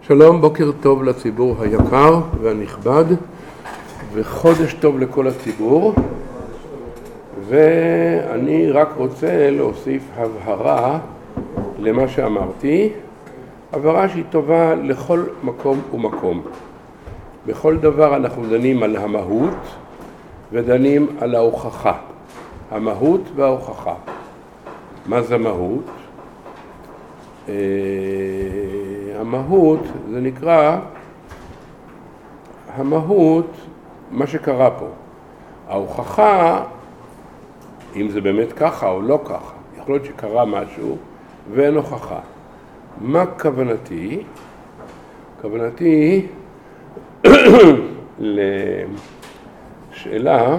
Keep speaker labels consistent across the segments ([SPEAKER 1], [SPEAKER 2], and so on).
[SPEAKER 1] שלום, בוקר טוב לציבור היקר והנכבד וחודש טוב לכל הציבור. ואני רק רוצה להוסיף הבהרה למה שאמרתי, הבהרה שהיא טובה לכל מקום ומקום. בכל דבר אנחנו דנים על המהות ודנים על ההוכחה. המהות וההוכחה. מה זה מהות? המהות זה נקרא, המהות, מה שקרה פה. ההוכחה, אם זה באמת ככה או לא ככה, יכול להיות שקרה משהו ואין הוכחה. מה כוונתי? כוונתי לשאלה,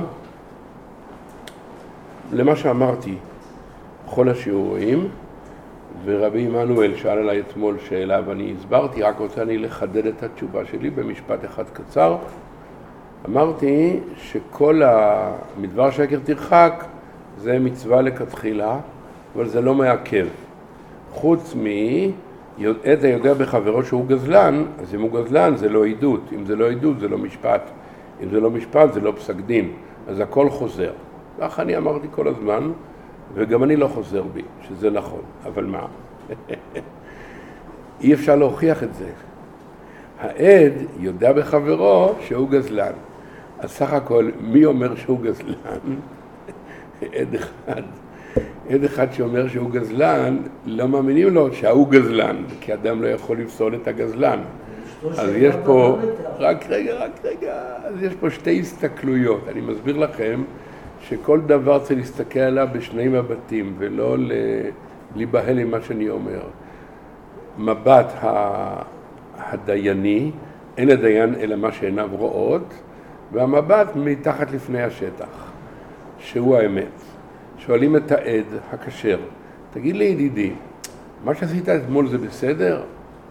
[SPEAKER 1] למה שאמרתי בכל השיעורים, ורבי עמנואל שאל עליי אתמול שאלה ואני הסברתי, רק רוצה אני לחדד את התשובה שלי במשפט אחד קצר. אמרתי שכל המדבר שקר תרחק זה מצווה לכתחילה, אבל זה לא מעכב. חוץ עד היודע בחברו שהוא גזלן, אז אם הוא גזלן זה לא עדות, אם זה לא עדות זה לא משפט, אם זה לא משפט זה לא פסק דין, אז הכל חוזר. כך אני אמרתי כל הזמן, וגם אני לא חוזר בי, שזה נכון. אבל מה? אי אפשר להוכיח את זה. העד יודע בחברו שהוא גזלן. אז סך הכל, מי אומר שהוא גזלן? עד אחד. עד אחד שאומר שהוא גזלן, לא מאמינים לו שהוא גזלן, כי אדם לא יכול לפסול את הגזלן. אז יש פה, רק רגע, אז יש פה שתי הסתכלויות. אני מסביר לכם שכל דבר צריך להסתכל עליו בשני מבטים, ולא להיבהל עם מה שאני אומר. מבט הדייני, אין לדיין אלא מה שעיניו רואות, והמבט מתחת לפני השטח, שהוא האמת. שואלים את העד הכשר, תגיד לי ידידי, מה שעשית אתמול זה בסדר?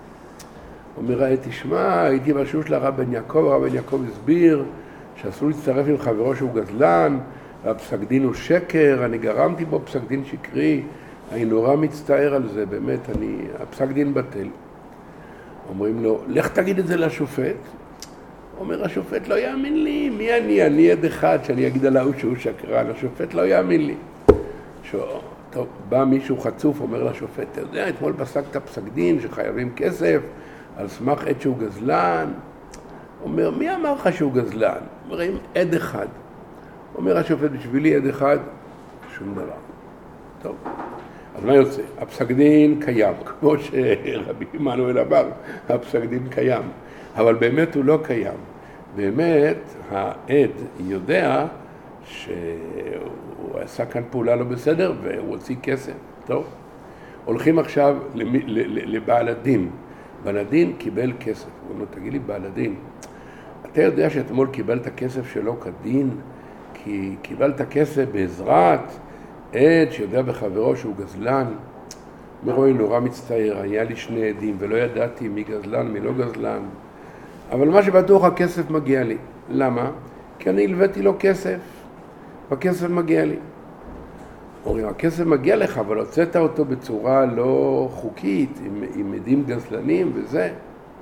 [SPEAKER 1] אומר העד, תשמע, הייתי בשיעור של הרב בן יעקב, הרב בן יעקב הסביר שאסור להצטרף עם חברו שהוא גזלן, והפסק דין הוא שקר, אני גרמתי בו פסק דין שקרי, אני נורא מצטער על זה, באמת, הפסק דין בטל. אומרים לו, לך תגיד את זה לשופט. אומר, השופט לא יאמין לי, מי אני? אני עד אחד שאני אגיד עליו שהוא שקרן, השופט לא יאמין לי. טוב, בא מישהו חצוף, אומר לשופט, אתה יודע, אתמול פסקת פסק דין שחייבים כסף, על סמך עד שהוא גזלן. אומר, מי אמר לך שהוא גזלן? אומרים, עד אחד. אומר השופט, בשבילי עד אחד, שום דבר. טוב, אז מה יוצא? הפסק דין קיים, כמו שרבי עמנואל אמר, הפסק דין קיים, אבל באמת הוא לא קיים. באמת, העד יודע שהוא עשה כאן פעולה לא בסדר והוא הוציא כסף. טוב, הולכים עכשיו לבעל הדין. בעל הדין קיבל כסף. הוא אומר, תגיד לי, בעל הדין, אתה יודע שאתמול קיבלת כסף שלא כדין? כי קיבלת כסף בעזרת עד שיודע בחברו שהוא גזלן. מרואי נורא מצטער, היה לי שני עדים ולא ידעתי מי גזלן, מי לא גזלן. אבל מה שבטוח הכסף מגיע לי. למה? כי אני הלוויתי לו כסף, והכסף מגיע לי. אומרים, הכסף מגיע לך, אבל הוצאת אותו בצורה לא חוקית, עם עדים גזלנים וזה.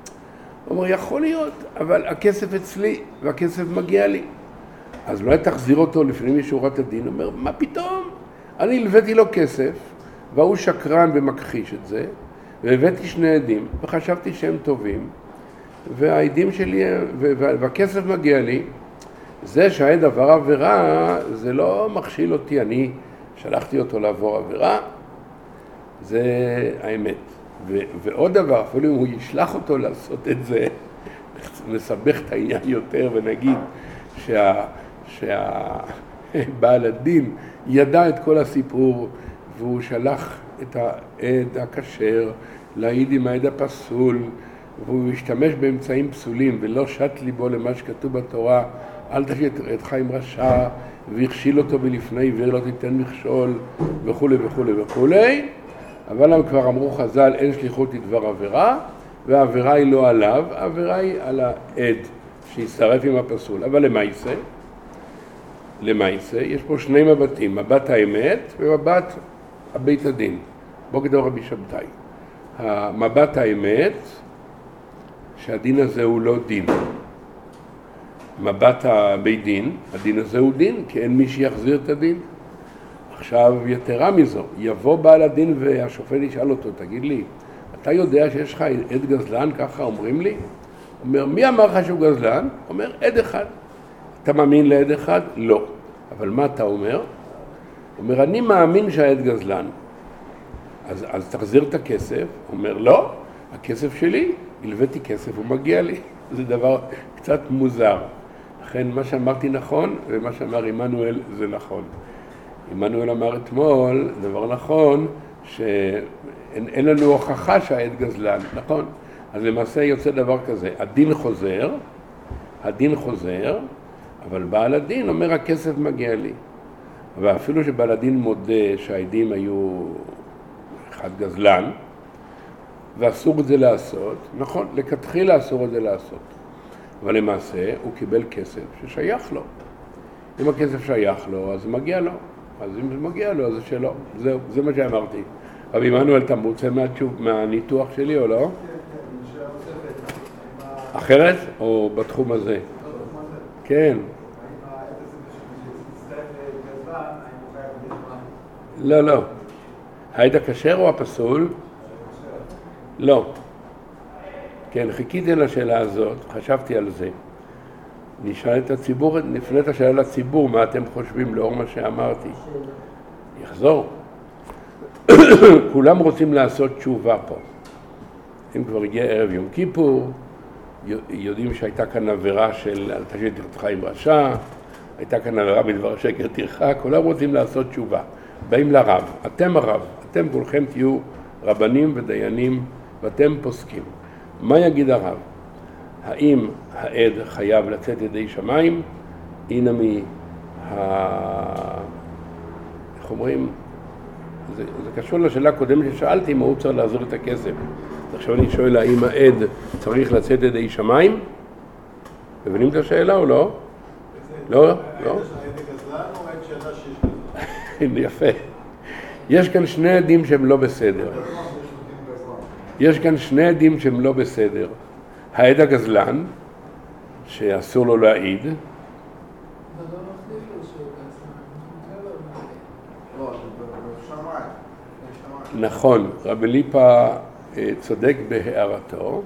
[SPEAKER 1] אומר, יכול להיות, אבל הכסף אצלי והכסף מגיע לי. אז אולי תחזיר אותו לפני משורת הדין. אומר, מה פתאום? אני הלוויתי לו כסף, והוא שקרן ומכחיש את זה, והבאתי שני עדים, וחשבתי שהם טובים, והעדים שלי, והכסף מגיע לי. זה שהעד עבר עבירה, זה לא מכשיל אותי, אני שלחתי אותו לעבור עבירה, זה האמת. ועוד דבר, אפילו אם הוא ישלח אותו לעשות את זה, נסבך את העניין יותר ונגיד שהבעל הדין ידע את כל הסיפור והוא שלח את העד הכשר להעיד עם העד הפסול והוא השתמש באמצעים פסולים ולא שט ליבו למה שכתוב בתורה, אל תשאיר את עדך עם רשע והכשיל אותו מלפני עיוור לא תיתן מכשול וכו' וכו' וכו'. אבל הם כבר אמרו חז"ל, אין שליחות לדבר עבירה, והעבירה היא לא עליו, העבירה היא על העד שיצטרף עם הפסול. אבל למעשה, יש פה שני מבטים, מבט האמת ומבט הבית הדין. בוא כדור רבי שבתאי. המבט האמת שהדין הזה הוא לא דין. מבט הבית דין, הדין הזה הוא דין, כי אין מי שיחזיר את הדין. עכשיו, יתרה מזו, יבוא בעל הדין והשופט ישאל אותו, תגיד לי, אתה יודע שיש לך עד גזלן, ככה אומרים לי? אומר, מי אמר לך שהוא גזלן? אומר, עד אחד. אתה מאמין לעד אחד? לא. אבל מה אתה אומר? אומר, אני מאמין שהעד גזלן. אז תחזיר את הכסף. אומר, לא, הכסף שלי, הלוויתי כסף, הוא מגיע לי. זה דבר קצת מוזר. לכן מה שאמרתי נכון, ומה שאמר עמנואל זה נכון. עמנואל אמר אתמול, דבר נכון, שאין לנו הוכחה שהעד גזלן, נכון? אז למעשה יוצא דבר כזה, הדין חוזר, אבל בעל הדין אומר הכסף מגיע לי. ואפילו שבעל הדין מודה שהעדים היו אחד גזלן, ואסור את זה לעשות, נכון, לכתחילה אסור את זה לעשות. אבל למעשה הוא קיבל כסף ששייך לו. אם הכסף שייך לו, אז מגיע לו. אז אם זה מגיע לו, אז זה שלו. זהו, זה מה שאמרתי. רבי עמנואל, אתה מרוצה מהניתוח שלי או לא? אחרת? או בתחום הזה? כן. לא. העד הכשר או הפסול? לא. כן, חיכיתי לשאלה הזאת, חשבתי על זה. נשאל את הציבור, נפנה את השאלה לציבור, מה אתם חושבים לאור מה שאמרתי. יחזור. כולם רוצים לעשות תשובה פה. אם כבר הגיע ערב יום כיפור, יודעים שהייתה כאן עבירה של אל תשחית תרצך עם רשע, הייתה כאן עבירה מדבר שקר תרחק, כולם רוצים לעשות תשובה. באים לרב, אתם הרב, אתם כולכם תהיו רבנים ודיינים ואתם פוסקים. מה יגיד הרב? האם העד חייב לצאת ידי שמיים? הנה איך אומרים? זה קשור לשאלה הקודמת ששאלתי אם הוא צריך לעזור את הכסף. עכשיו אני שואל האם העד צריך לצאת ידי שמיים? מבינים את השאלה או לא? לא? לא? יפה. יש כאן שני עדים שהם לא בסדר. העד הגזלן, שאסור לו להעיד. נכון, רבי ליפה צודק בהערתו,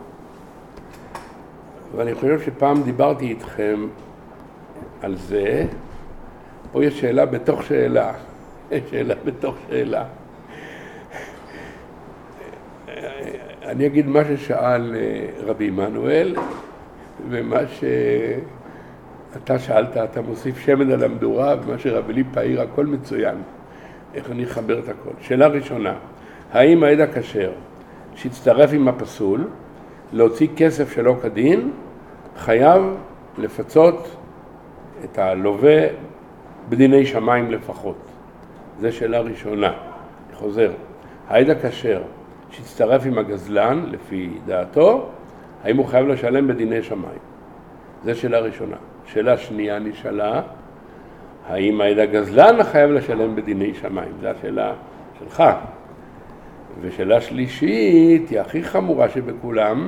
[SPEAKER 1] ואני חושב שפעם דיברתי איתכם על זה. פה יש שאלה בתוך שאלה. אני אגיד מה ששאל רבי עמנואל, ומה שאתה שאלת, אתה מוסיף שמן על המדורה, ומה שרבי ליפה העיר, הכל מצוין. איך אני אחבר את הכל? שאלה ראשונה, האם העד הכשר שהצטרף עם הפסול, להוציא כסף שלא כדין, חייב לפצות את הלווה בדיני שמיים לפחות? זו שאלה ראשונה. אני חוזר. העד הכשר שהצטרף עם הגזלן, לפי דעתו, האם הוא חייב לשלם בדיני שמיים? זו שאלה ראשונה. שאלה שנייה נשאלה, האם העד הגזלן חייב לשלם בדיני שמיים? זו השאלה שלך. ושאלה שלישית, היא הכי חמורה שבכולם,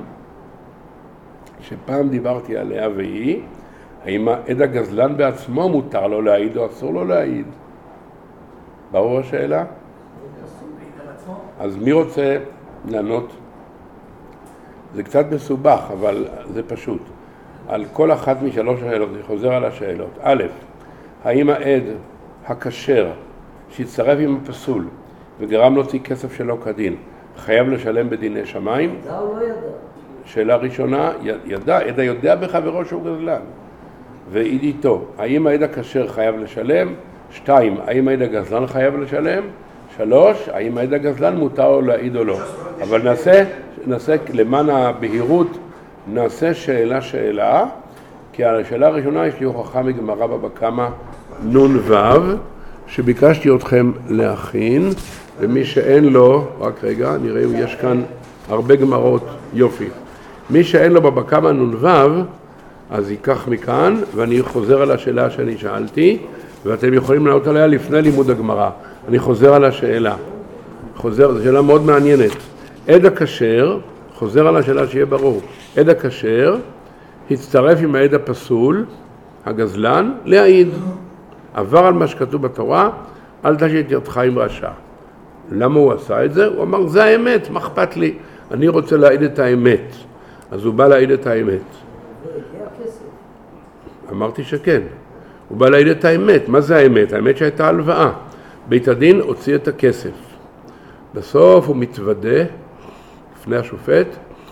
[SPEAKER 1] שפעם דיברתי עליה והיא, האם העד הגזלן בעצמו מותר לו להעיד או אסור לו להעיד? ברור השאלה? אז מי רוצה לענות? זה קצת מסובך, אבל זה פשוט. על כל אחת משלוש השאלות, אני חוזר על השאלות. א', האם העד הכשר שהצטרף עם הפסול וגרם להוציא כסף שלא כדין, חייב לשלם בדיני שמיים?
[SPEAKER 2] ידע או לא ידע?
[SPEAKER 1] שאלה ראשונה, ידע, עד היודע בחברו שהוא גזלן. ועיד איתו, האם העד הכשר חייב לשלם? 2, האם העד הגזלן חייב לשלם? 3, האם העד הגזלן מותר או להעיד או לא? אבל נעשה למען הבהירות, נעשה שאלה, כי על השאלה הראשונה יש לי הוכחה מגמרא בבא קמא נ"ו, שביקשתי אתכם להכין, ומי שאין לו, רק רגע, נראה אם יש כאן הרבה גמרות, יופי. מי שאין לו בבא קמא נ"ו, אז ייקח מכאן, ואני חוזר על השאלה שאני שאלתי, ואתם יכולים לענות עליה לפני לימוד הגמרא. אני חוזר על השאלה. זו שאלה מאוד מעניינת. עד הכשר חוזר על השאלה שיהיה ברור. עד הכשר הצטרף עם העד הפסול, הגזלן, להעיד. עבר על מה שכתוב בתורה, אל תשית ידך עם רשע. למה הוא עשה את זה? הוא אמר, זה האמת, מה אכפת לי? אני רוצה להעיד את האמת. אז הוא בא להעיד את האמת. אמרתי שכן. הוא בא להעיד את האמת. מה זה האמת? האמת שהייתה הלוואה. בית הדין הוציא את הכסף. בסוף הוא מתוודה לפני השופט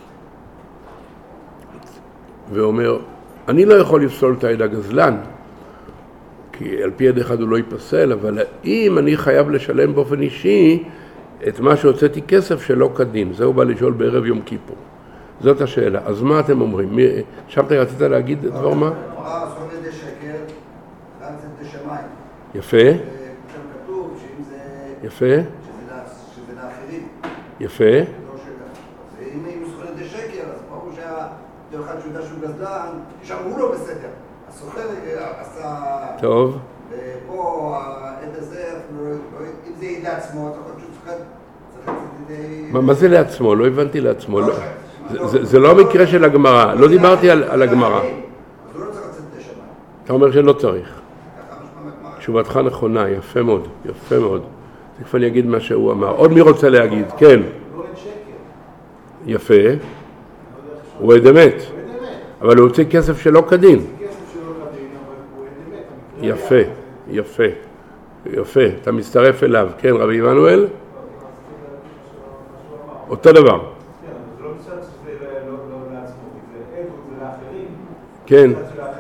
[SPEAKER 1] ואומר, אני לא יכול לפסול את העד הגזלן, כי על פי עד אחד הוא לא ייפסל, אבל אם אני חייב לשלם באופן אישי את מה שהוצאתי כסף שלא כדין, זה הוא בא לשאול בערב יום כיפור. זאת השאלה. אז מה אתם אומרים? שם אתה רצית להגיד דבר מה?
[SPEAKER 2] אסור לידי שקר, רצת לשמיים.
[SPEAKER 1] יפה.
[SPEAKER 2] שם כתוב שאם זה...
[SPEAKER 1] יפה.
[SPEAKER 2] שזה לאחרים.
[SPEAKER 1] יפה.
[SPEAKER 2] לא שלך. ואם הוא לידי שקר, אז ברור שהדבר אחד שהוא יודע שהוא גזלן, שאמרו לו בסדר. הסוחר עשה...
[SPEAKER 1] טוב.
[SPEAKER 2] ופה העד הזה, אם זה יהיה לעצמו, אתה יכול פשוט צריך לצאת לידי...
[SPEAKER 1] מה זה לעצמו? לא הבנתי לעצמו. זה לא המקרה של הגמרא, לא דיברתי על הגמרא.
[SPEAKER 2] אז הוא לא צריך לצאת לשמיים.
[SPEAKER 1] אתה אומר שלא צריך. תשובתך נכונה, יפה מאוד, יפה מאוד. תכף אני אגיד מה שהוא אמר. עוד מי רוצה להגיד? כן.
[SPEAKER 2] לא אין שקר.
[SPEAKER 1] יפה. הוא עד אמת. אבל הוא הוציא כסף שלא כדין. יפה, יפה, יפה. אתה מצטרף אליו. כן, רבי עמנואל? אותו דבר. כן.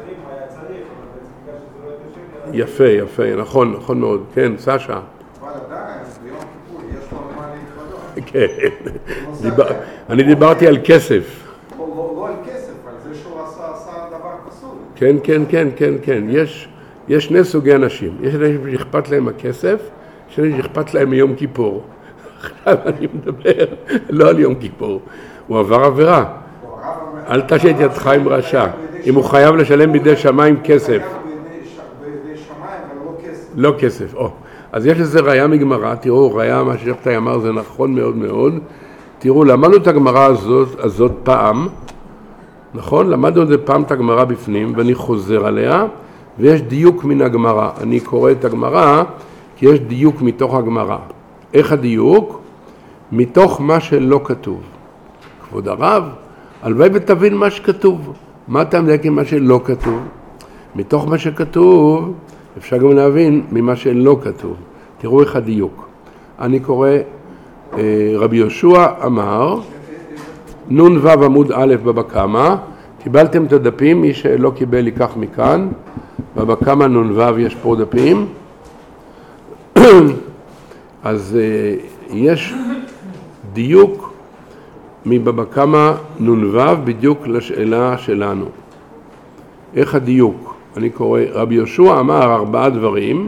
[SPEAKER 1] יפה, יפה, נכון, נכון מאוד. כן, סשה.
[SPEAKER 3] אבל עדיין, ביום כיפור יש לו מה להתוודות.
[SPEAKER 1] כן. אני דיברתי על כסף.
[SPEAKER 3] לא על כסף, על זה שהוא עשה דבר פסול.
[SPEAKER 1] כן, כן, כן, כן, כן. יש שני סוגי אנשים. יש אנשים שאכפת להם הכסף, יש אנשים שאכפת להם מיום כיפור. עכשיו אני מדבר לא על יום כיפור. הוא עבר עבירה. אל תשית ידך עם רשע. אם הוא חייב לשלם בידי שמיים כסף.
[SPEAKER 3] בידי שמיים, אבל לא כסף.
[SPEAKER 1] לא כסף, אז יש לזה ראיה מגמרא, תראו, ראיה, מה ששבתאי אמר זה נכון מאוד מאוד. תראו, למדנו את הגמרא הזאת פעם, נכון? למדנו את זה פעם את הגמרא בפנים, ואני חוזר עליה, ויש דיוק מן הגמרא. אני קורא את הגמרא, כי יש דיוק מתוך הגמרא. איך הדיוק? מתוך מה שלא כתוב. כבוד הרב, הלוואי ותבין מה שכתוב. מה אתה מדייק עם מה שלא כתוב? מתוך מה שכתוב, אפשר גם להבין ממה שלא כתוב. תראו איך הדיוק. אני קורא, רבי יהושע אמר, נון וו עמוד א' בבא קמא, קיבלתם את הדפים, מי שלא קיבל ייקח מכאן, בבא קמא נון וו יש פה דפים, אז יש דיוק מבבא קמא נון וו בדיוק לשאלה שלנו. איך הדיוק? אני קורא, רבי יהושע אמר 4 דברים,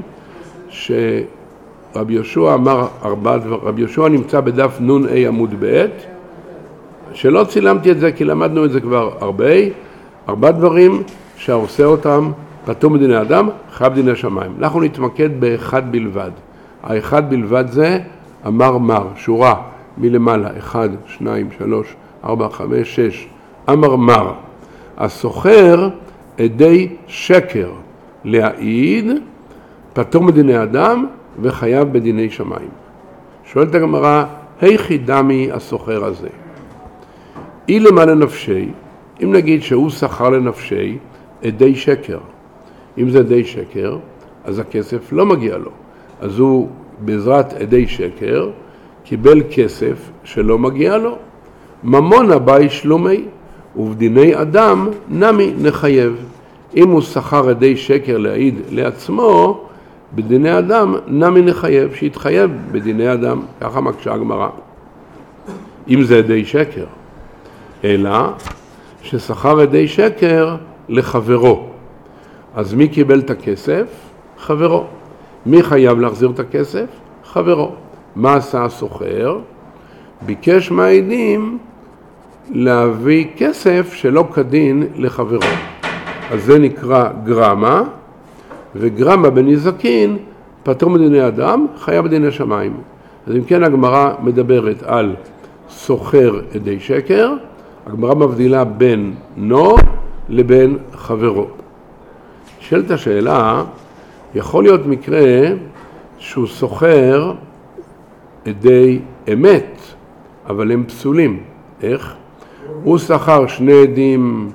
[SPEAKER 1] רבי יהושע נמצא בדף נון A עמוד ב', שלא צילמתי את זה כי למדנו את זה כבר הרבה, 4 דברים שעושה אותם פטור מדיני אדם, חייב דיני שמיים. אנחנו נתמקד באחד בלבד. האחד בלבד זה אמר מר, שורה מלמעלה, 1, 2, 3, 4, 5, 6, אמר מר. הסוחר עדי שקר להעיד, פטור מדיני אדם וחייב בדיני שמיים. שואלת הגמרא, היכי דמי הסוחר הזה? אילמה לנפשי, אם נגיד שהוא שכר לנפשי עדי שקר. אם זה עדי שקר, אז הכסף לא מגיע לו. אז הוא בעזרת עדי שקר קיבל כסף שלא מגיע לו. ממון הבא שלומי, ובדיני אדם נמי נחייב. אם הוא שכר עדי שקר להעיד לעצמו, בדיני אדם נמי נחייב, שיתחייב בדיני אדם. ככה מקשה הגמרא. אם זה עדי שקר. אלא ששכר עדי שקר לחברו. אז מי קיבל את הכסף? חברו. מי חייב להחזיר את הכסף? חברו. מה עשה הסוחר? ביקש מהעדים להביא כסף שלא כדין לחברו. אז זה נקרא גרמה, וגרמה בנזקין, פטור מדיני אדם, חייב בדיני שמיים. אז אם כן הגמרא מדברת על סוחר עדי שקר, הגמרא מבדילה בין נו לבין חברו. שאלת השאלה, יכול להיות מקרה שהוא סוחר עדי אמת, אבל הם פסולים. איך? הוא שכר שני עדים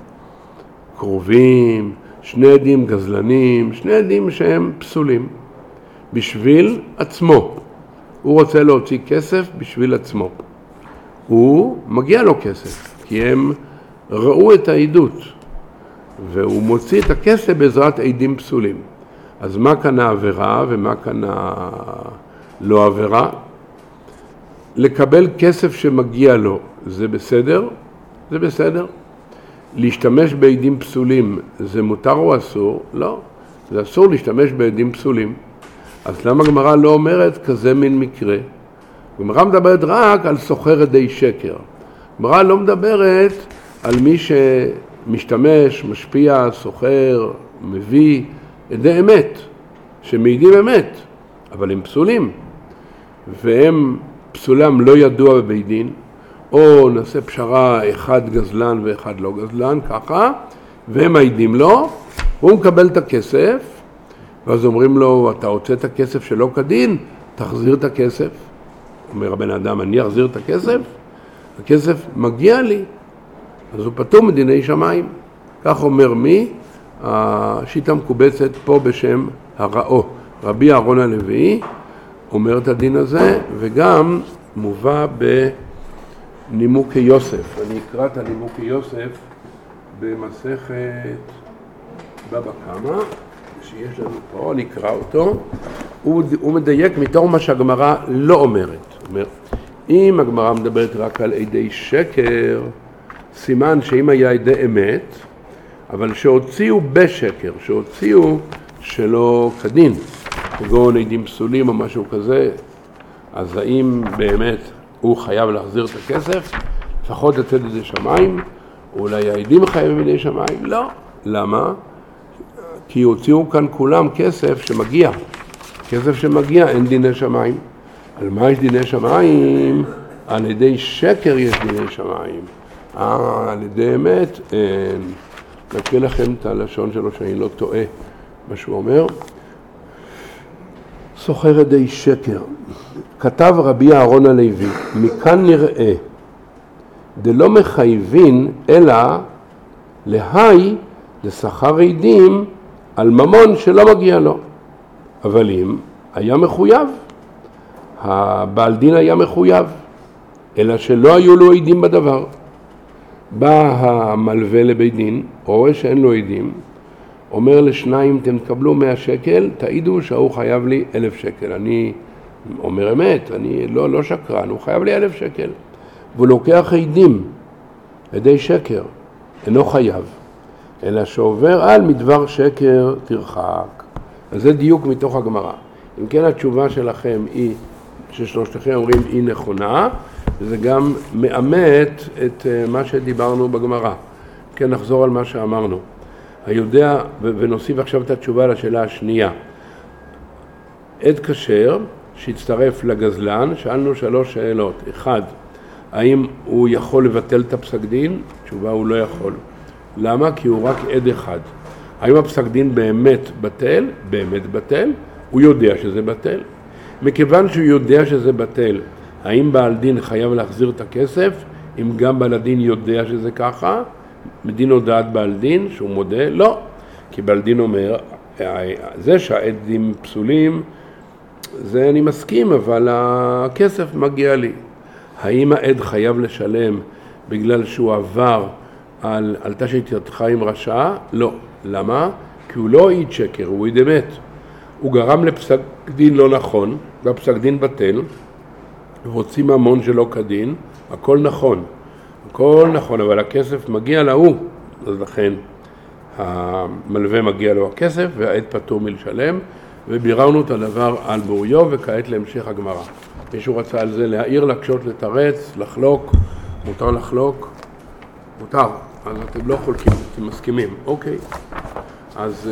[SPEAKER 1] קרובים, שני עדים גזלנים, שני עדים שהם פסולים, בשביל עצמו. הוא רוצה להוציא כסף בשביל עצמו. הוא מגיע לו כסף, כי הם ראו את העדות, והוא מוציא את הכסף בעזרת עדים פסולים. אז מה כאן העבירה ומה כאן לא עבירה? לקבל כסף שמגיע לו, זה בסדר? זה בסדר. להשתמש בעדים פסולים, זה מותר או אסור? לא, זה אסור להשתמש בעדים פסולים. אז למה הגמרא לא אומרת כזה מין מקרה? הגמרא מדברת רק על סוחר עדי שקר. הגמרא לא מדברת על מי שמשתמש, משפיע, סוחר, מביא עדי אמת, שמעידים אמת, אבל הם פסולים. והם פסולם לא ידוע בבית דין, או נעשה פשרה, אחד גזלן ואחד לא גזלן, ככה, והם מעידים לו, הוא מקבל את הכסף, ואז אומרים לו, אתה רוצה את הכסף שלא כדין, תחזיר את הכסף. אומר הבן אדם, אני אחזיר את הכסף? הכסף מגיע לי, אז הוא פטור מדיני שמיים. כך אומר מי? השיטה מקובצת פה בשם הראו. רבי אהרון הלוי אומר את הדין הזה, וגם מובא בנימוקי יוסף. אני אקרא את הנימוקי יוסף במסכת בבא קמא, שיש לנו פה, אני אקרא אותו. הוא מדייק מתוך מה שהגמרא לא אומרת. אומר, אם הגמרא מדברת רק על עדי שקר, סימן שאם היה עדי אמת, אבל שהוציאו בשקר, שהוציאו שלא כדין, כגון עדים פסולים או משהו כזה, אז האם באמת הוא חייב להחזיר את הכסף? לפחות לצאת ידי שמיים? אולי העדים חייבים ידי שמיים? לא. למה? כי הוציאו כאן כולם כסף שמגיע. כסף שמגיע אין דיני שמיים. על מה יש דיני שמיים? על ידי שקר יש דיני שמיים. על ידי אמת אין. נקריא לכם את הלשון שלו שאני לא טועה מה שהוא אומר. סוחר עדי שקר. כתב רבי אהרון הלוי, מכאן נראה, דלא מחייבין אלא להי לשכר עדים על ממון שלא מגיע לו. אבל אם היה מחויב, הבעל דין היה מחויב, אלא שלא היו לו עדים בדבר. בא המלווה לבית דין, רואה שאין לו עדים, אומר לשניים, אתם תקבלו 100 שקל, תעידו שהוא חייב לי 1,000 שקל. אני אומר אמת, אני לא שקרן, הוא חייב לי 1,000 שקל. והוא לוקח עדים, עדי שקר, אינו חייב, אלא שעובר על מדבר שקר תרחק. אז זה דיוק מתוך הגמרא. אם כן התשובה שלכם היא, ששלושתכם אומרים היא נכונה, וזה גם מאמת את מה שדיברנו בגמרא. כן, נחזור על מה שאמרנו. היודע, ונוסיף עכשיו את התשובה לשאלה השנייה. עד כשר שהצטרף לגזלן, שאלנו 3 שאלות. 1, האם הוא יכול לבטל את הפסק דין? תשובה, הוא לא יכול. למה? כי הוא רק עד אחד. האם הפסק דין באמת בטל? באמת בטל. הוא יודע שזה בטל. מכיוון שהוא יודע שזה בטל, האם בעל דין חייב להחזיר את הכסף? אם גם בעל הדין יודע שזה ככה, מדין הודעת בעל דין שהוא מודה? לא. כי בעל דין אומר, זה שהעדים פסולים, זה אני מסכים, אבל הכסף מגיע לי. האם העד חייב לשלם בגלל שהוא עבר על תשת ידך עם רשע? לא. למה? כי הוא לא עיד שקר, הוא עיד אמת. הוא גרם לפסק דין לא נכון, והפסק דין בטל, ורוצים ממון שלא כדין, הכל נכון. הכל נכון, אבל הכסף מגיע להוא, אז לכן המלווה מגיע לו הכסף, והעד פטור מלשלם, וביררנו את הדבר על בוריו, וכעת להמשך הגמרא. מישהו רצה על זה להעיר, להקשות, לתרץ, לחלוק, מותר לחלוק? מותר, אז אתם לא חולקים, אתם מסכימים, אוקיי. אז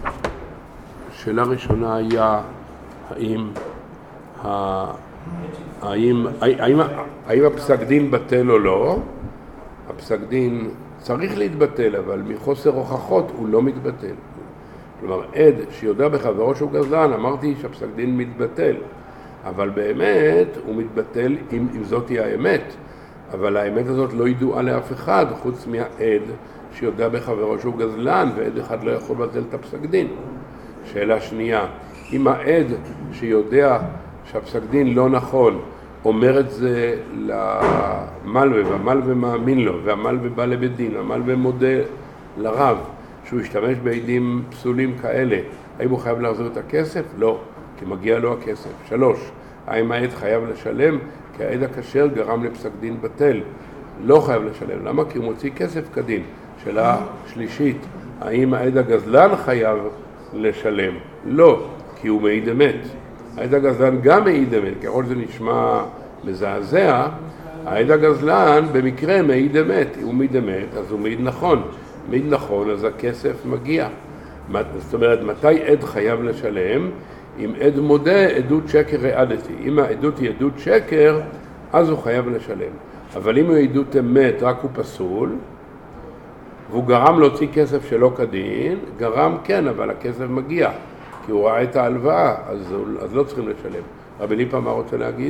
[SPEAKER 1] שאלה ראשונה היה, האם האם הפסק דין בטל או לא? הפסק דין צריך להתבטל, אבל מחוסר הוכחות הוא לא מתבטל. כלומר, עד שיודע בחברו שהוא גזלן, אמרתי שהפסק דין מתבטל, אבל באמת הוא מתבטל אם זאת היא האמת. אבל האמת הזאת לא ידועה לאף אחד, חוץ מהעד שיודע בחברו שהוא גזלן, ועד אחד לא יכול לבטל את הפסק דין. שאלה שנייה, אם העד שיודע שהפסק דין לא נכון, אומר את זה למלווה, והמלווה מאמין לו, והמלווה בא לבית דין, והמלווה מודה לרב, שהוא ישתמש בעדים פסולים כאלה, האם הוא חייב להחזיר את הכסף? לא, כי מגיע לו הכסף. 3, האם העד חייב לשלם? כי העד הכשר גרם לפסק דין בטל. לא חייב לשלם. למה? כי הוא מוציא כסף כדין. שאלה שלישית, האם העד הגזלן חייב לשלם? לא, כי הוא מעיד אמת. העד הגזלן גם מעיד אמת, ככל זה נשמע מזעזע, העד הגזלן במקרה מעיד אמת. הוא מעיד אמת, אז הוא מעיד נכון. מעיד נכון, אז הכסף מגיע. זאת אומרת, מתי עד חייב לשלם? אם עד מודה, עדות שקר העדתי. אם העדות היא עדות שקר, אז הוא חייב לשלם. אבל אם הוא עדות אמת, רק הוא פסול, והוא גרם להוציא כסף שלא כדין, גרם כן, אבל הכסף מגיע, כי הוא ראה את ההלוואה, אז לא צריכים לשלם. רבי ליפה, מה רוצה להגיד?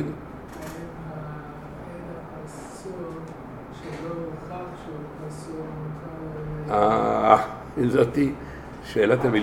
[SPEAKER 1] זאת שאלת $1,000,000.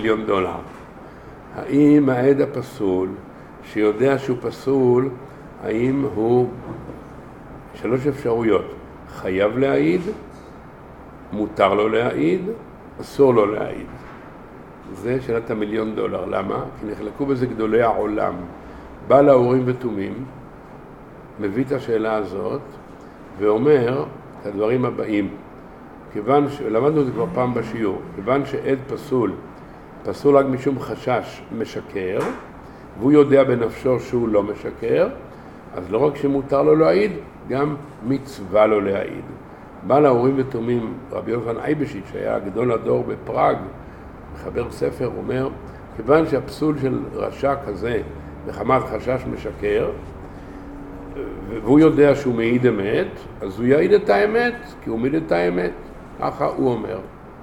[SPEAKER 1] האם העד הפסול, שיודע שהוא פסול, האם הוא 3 אפשרויות, חייב להעיד, מותר לו להעיד, אסור לו להעיד. זה שאלת $1,000,000. למה? כי נחלקו בזה גדולי העולם. בעל האורים ותומים מביא את השאלה הזאת ואומר את הדברים הבאים. כיוון שלמדנו את זה כבר פעם בשיעור, כיוון שעד פסול רק משום חשש משקר, והוא יודע בנפשו שהוא לא משקר, אז לא רק שמותר לו להעיד, גם מצווה לו להעיד. בעל האורים ותומים, רבי יוחנן אייבשיץ, שהיה גדול הדור בפראג, מחבר ספר, אומר, כיוון שהפסול של רשע כזה, מחמת חשש משקר, והוא יודע שהוא מעיד אמת, אז הוא יעיד את האמת, כי הוא מעיד את האמת. ככה הוא אומר.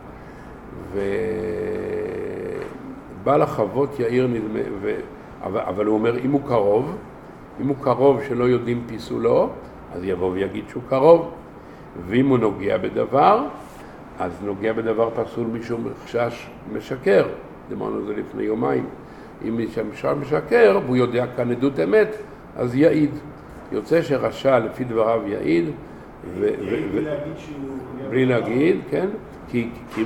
[SPEAKER 1] ובעל החוות יאיר נדמה, אבל הוא אומר, אם הוא קרוב שלא יודעים פיסולו, אז יבוא ויגיד שהוא קרוב. ואם הוא נוגע בדבר, אז נוגע בדבר פסול משום חשש משקר. אמרנו את זה לפני יומיים. אם מישהו משקר, והוא יודע כאן עדות אמת, אז יעיד. יוצא שרשע לפי דבריו יעיד, בלי להגיד, כן? כי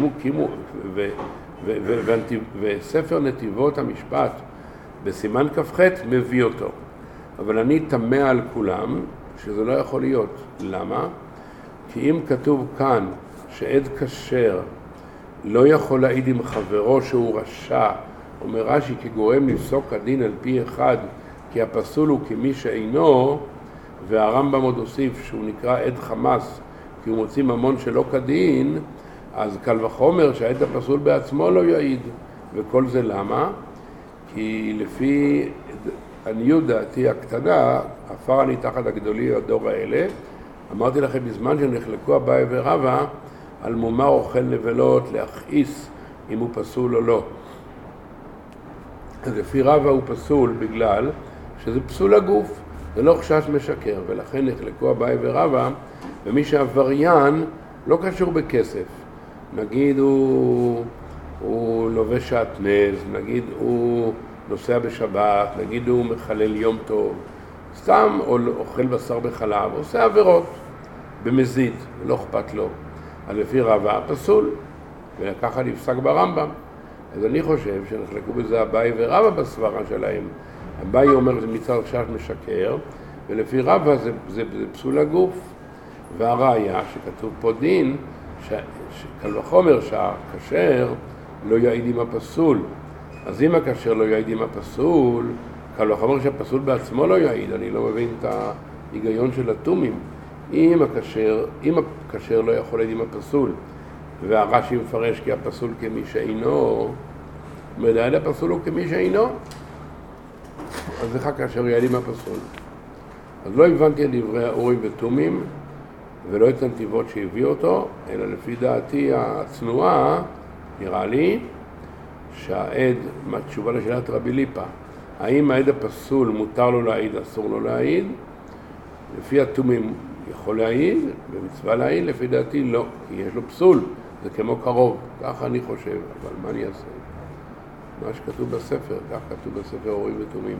[SPEAKER 1] וספר נתיבות המשפט בסימן כ"ח מביא אותו. אבל אני תמה על כולם שזה לא יכול להיות. למה? כי אם כתוב כאן שעד כשר לא יכול להעיד עם חברו שהוא רשע, אומר רש"י כגורם לפסוק הדין על פי אחד, כי הפסול הוא כמי שאינו, והרמב"ם עוד הוסיף שהוא נקרא עד חמאס, כי הוא מוציא ממון שלא כדין, אז קל וחומר שהעד הפסול בעצמו לא יעיד. וכל זה למה? כי לפי עניות דעתי הקטנה, עפר אני תחת הגדולי הדור האלה, אמרתי לכם בזמן שנחלקו אביי ורבא, על מומר אוכל נבלות להכעיס אם הוא פסול או לא. אז לפי רבא הוא פסול בגלל שזה פסול הגוף, זה לא חשש משקר, ולכן נחלקו אביי ורבא, ומי שעבריין לא קשור בכסף. נגיד הוא לובש שעטנז, נגיד הוא נוסע בשבת, נגיד הוא מחלל יום טוב, סתם אוכל בשר בחלב, עושה עבירות במזיד, לא אכפת לו. אז לפי רבא פסול, וככה נפסק ברמב"ם. אז אני חושב שנחלקו בזה אביי ורבא בסברה שלהם. אביי אומר זה מצד חשש משקר, ולפי רבא זה פסול הגוף. והראיה שכתוב פה דין, שקל וחומר שהכשר לא יעיד עם הפסול. אז אם הכשר לא יעיד עם הפסול, קל וחומר שהפסול בעצמו לא יעיד. אני לא מבין את ההיגיון של התומים. אם הכשר לא יכול להעיד עם הפסול, והרש"י מפרש כי הפסול כמי שאינו, מדעד הפסול הוא כמי שאינו, אז איך הכשר יעיד עם הפסול? אז לא הבנתי את דברי האורים ותומים, ולא את הנתיבות שהביא אותו, אלא לפי דעתי הצנועה, נראה לי, שהעד, תשובה לשאלת רבי ליפה, האם העד הפסול מותר לו להעיד, אסור לו להעיד? לפי התומים יכול להעיד, במצווה להעיד, לפי דעתי לא, כי יש לו פסול, זה כמו קרוב, ככה אני חושב, אבל מה אני אעשה? מה שכתוב בספר, כך כתוב בספר אורים ותומים.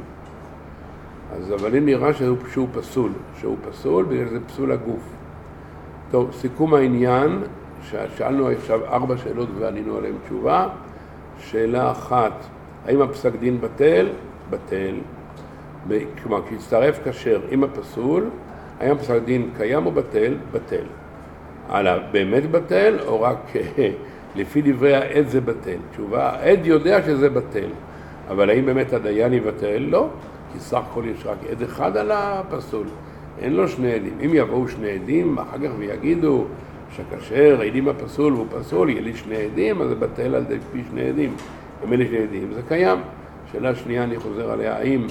[SPEAKER 1] אז אבל אם נראה שהוא פסול, בגלל זה פסול הגוף. טוב, סיכום העניין, שאלנו עכשיו 4 שאלות וענינו עליהן תשובה. שאלה אחת, האם הפסק דין בטל? בטל. כלומר, כשהצטרף כשר עם הפסול, האם הפסק דין קיים או בטל? בטל. הלאה, באמת בטל או רק לפי דברי העד זה בטל? תשובה, העד יודע שזה בטל, אבל האם באמת הדיין יבטל? לא, כי סך הכל יש רק עד אחד על הפסול, אין לו 2 עדים. אם יבואו 2 עדים, אחר כך ויגידו שכשר עדים הפסול והוא פסול, יהיה לי 2 עדים, אז זה בטל על פי 2 עדים. אם אלה 2 עדים, זה קיים. שאלה שנייה, אני חוזר עליה, האם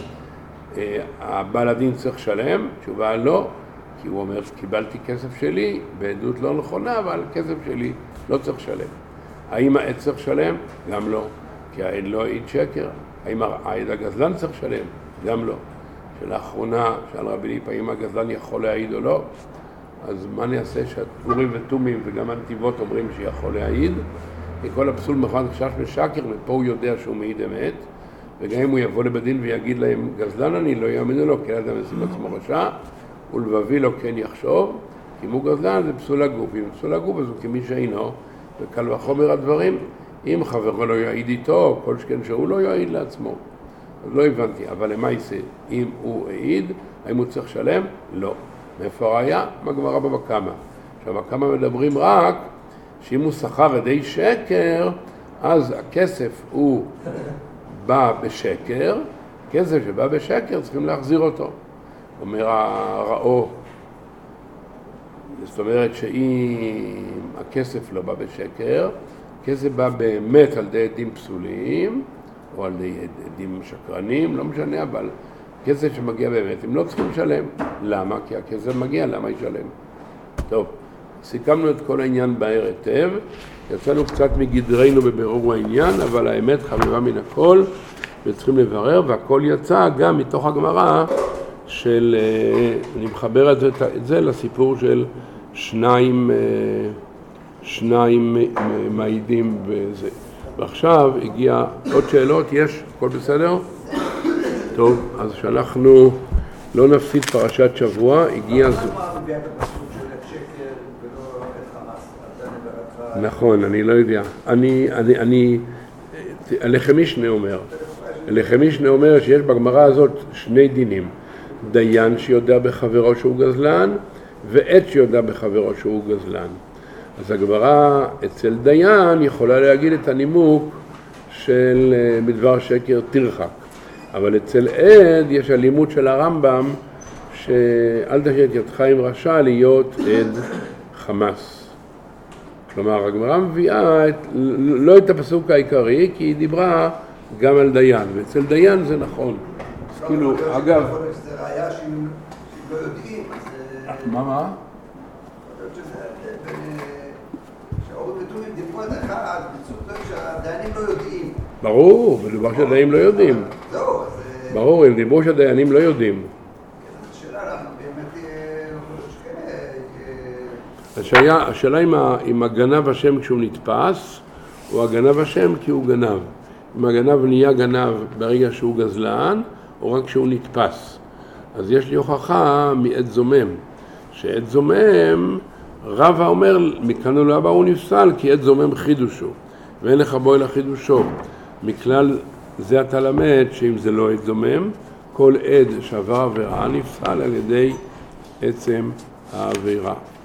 [SPEAKER 1] הבעל הדין צריך שלם? תשובה לא, כי הוא אומר, קיבלתי כסף שלי, בעדות לא נכונה, אבל כסף שלי לא צריך שלם. האם העד צריך שלם? גם לא, כי העד לא העיד שקר. האם העד הגזלן צריך שלם? גם לא. שאלה אחרונה, שאל רבי ליפה, האם הגזלן יכול להעיד או לא? אז מה נעשה שהאורים ותומים וגם הנתיבות אומרים שיכול להעיד? כי כל הפסול מכוון חשש משקר, ופה הוא יודע שהוא מעיד אמת, וגם אם הוא יבוא לבדין ויגיד להם גזלן אני, לא יאמינו לו, כי אדם ישים עצמו רשע, ולבבי לו כן יחשוב, כי אם הוא גזלן זה פסול הגוף, אם פסול הגוף אז הוא כמי שאינו, וקל וחומר הדברים, אם חברו לא יעיד איתו, כל שכן שהוא לא יעיד לעצמו. אז לא הבנתי, אבל למה יעשה? אם הוא העיד, האם הוא צריך שלם? לא. מאיפה הראיה? מהגמרא בבא קמא. עכשיו, בבא קמא מדברים רק שאם הוא שכר ידי שקר, אז הכסף הוא בא בשקר, כסף שבא בשקר צריכים להחזיר אותו. אומר הראו, זאת אומרת שאם הכסף לא בא בשקר, כסף בא באמת על ידי עדים פסולים, או על ידי עדים שקרנים, לא משנה, אבל כסף שמגיע באמת, הם לא צריכים לשלם. למה? כי הכסף מגיע, למה ישלם? טוב, סיכמנו את כל העניין בהר היטב, יצאנו קצת מגדרנו בבירור העניין, אבל האמת חביבה מן הכל, וצריכים לברר, והכל יצא גם מתוך הגמרא של, אני מחבר את זה לסיפור של שניים מעידים וזה. ועכשיו הגיע עוד שאלות, יש? הכל בסדר? טוב, אז שאנחנו לא נפסיד פרשת שבוע, הגיע זו. נכון, אני לא יודע. הלחמישנה אומר שיש בגמרא הזאת 2 דינים. דיין שיודע בחברו שהוא גזלן, ועד שיודע בחברו שהוא גזלן. אז הגמרא אצל דיין יכולה להגיד את הנימוק של בדבר שקר תרחק. אבל אצל עד יש הלימוד של הרמב"ם שאל תשת ידך עם רשע להיות עד חמאס. כלומר, הגמרא מביאה לא את הפסוק העיקרי, כי היא דיברה גם על דיין, ואצל דיין זה נכון. אז כאילו, אגב...
[SPEAKER 2] זה ראיה שהם לא יודעים.
[SPEAKER 1] מה?
[SPEAKER 2] שהאורים ותומים דיברו את אחד, שהדיינים לא יודעים.
[SPEAKER 1] ברור, מדובר שהדיינים לא יודעים.
[SPEAKER 2] זהו, אז...
[SPEAKER 1] ברור, הם דיברו שהדיינים לא יודעים.
[SPEAKER 2] השאלה למה באמת...
[SPEAKER 1] השאלה אם הגנב השם כשהוא נתפס, או הגנב השם כי הוא גנב. אם הגנב נהיה גנב ברגע שהוא גזלן, או רק כשהוא נתפס. אז יש לי הוכחה מעד זומם. שעד זומם, רבא אומר, מכאן ולהבא הוא נפסל, כי עד זומם חידושו. ואין לך בו אלא חידושו. מכלל זה אתה למד שאם זה לא עד זומם, כל עד שעבר עבירה נפסל על ידי עצם העבירה.